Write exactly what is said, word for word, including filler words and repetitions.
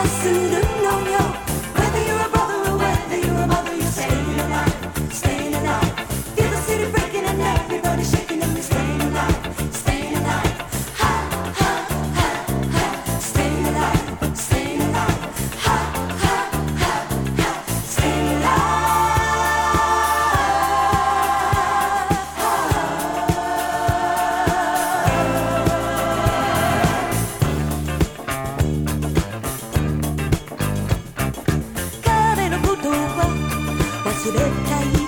するのよ Whether you're a brother or whether you're a mother, you're staying alive, staying alive. Feel the city breaking and everybody shaking and we're staying alive, staying alive. Ha, ha, ha, ha. Staying alive, staying alive. Ha, ha, ha, ha. Staying alive. 彼のことは忘れたい